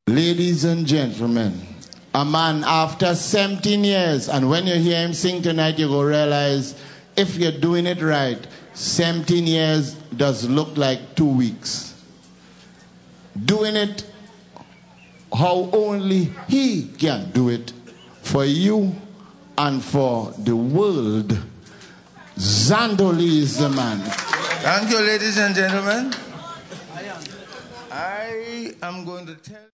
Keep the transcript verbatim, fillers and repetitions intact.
Ladies and gentlemen, a man after seventeen years, and when you hear him sing tonight, you go realize if you're doing it right, seventeen years does look like two weeks. Doing it how only he can do it for you and for the world. Zandoli is the man. Thank you, ladies and gentlemen. I am going to tell